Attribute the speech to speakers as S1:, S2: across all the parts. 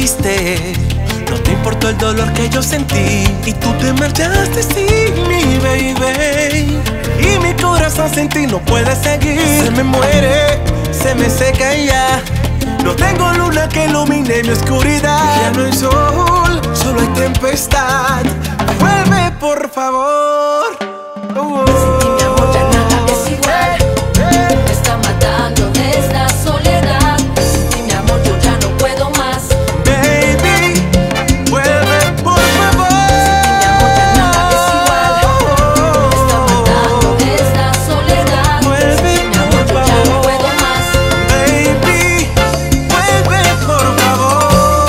S1: dijiste, no te importó el dolor que yo sentí, y tú te marchaste sin mi baby. Y mi corazón sin ti no puede seguir. Se me muere, se me seca y ya no tengo luna que ilumine mi oscuridad. Ya no hay sol, solo hay tempestad. Vuelve por favor.
S2: Sin ti mi amor ya nada es igual. Me está matando esta soledad. Sin ti mi amor yo ya no puedo más.
S1: Baby, vuelve por favor.
S2: Sin ti mi amor ya nada es igual. Me está matando esta soledad.
S1: Vuelve
S2: Sin ti mi amor yo ya no puedo más.
S1: Baby, vuelve por favor.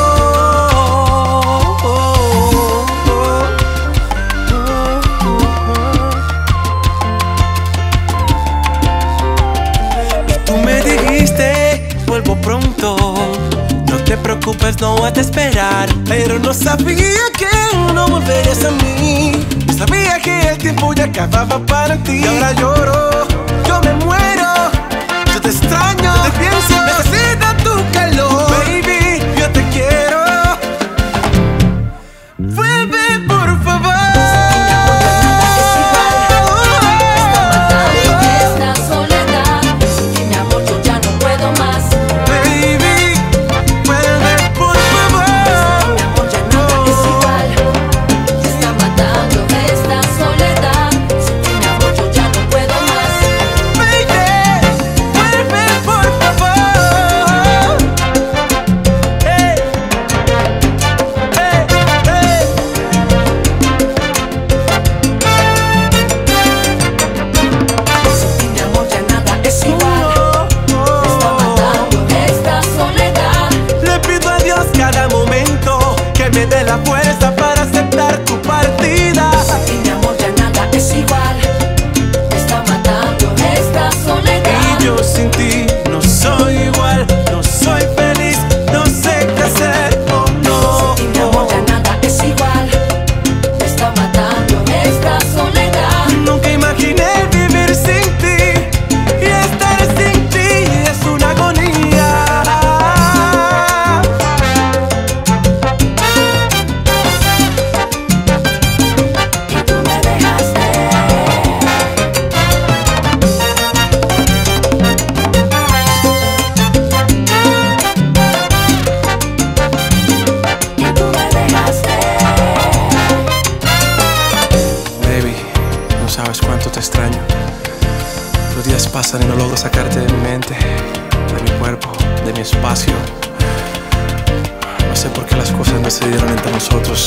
S1: Y tú me dijiste, vuelvo pronto, no te preocupes, no voy a esperar. Pero no sabía que no volverías a mí. Sabía que el tiempo ya acababa para ti. Y ahora lloro, yo me muero. Yo te extraño, te pienso, necesito tu calor. Baby, yo te quiero. Vuelve por favor.
S2: Esta soledad. Sin ti mi amor yo ya no puedo más.
S1: Baby, vuelve por favor.
S2: Sin ti mi amor ya nada es igual. Me está matando esta soledad. Sin ti mi amor yo ya no puedo más.
S1: Baby, vuelve por favor. Hey, hey, hey.
S2: Sin ti mi amor ya nada es igual. Me está matando esta soledad.
S1: Le pido a Dios cada momento que me dé la fuerza para aceptar tu partida.
S2: Sin ti mi amor ya nada es igual. Me está matando esta soledad.
S1: Y yo sin ti no soy igual, no soy feliz, no sé qué hacer, oh no.
S2: Sin ti mi amor ya nada es igual. Me está matando esta soledad.
S1: Nunca imaginé vivir sin ti, y estar sin ti es una agonía.
S2: Y tú me dejaste. Y tú me dejaste.
S1: Baby, no sabes cuánto te extraño. Los días pasan y no logro sacarte de mi mente, de mi cuerpo, de mi espacio. No sé por qué las cosas no se dieron entre nosotros,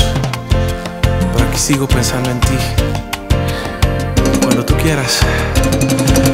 S1: pero aquí sigo pensando en ti. Cuando tú quieras,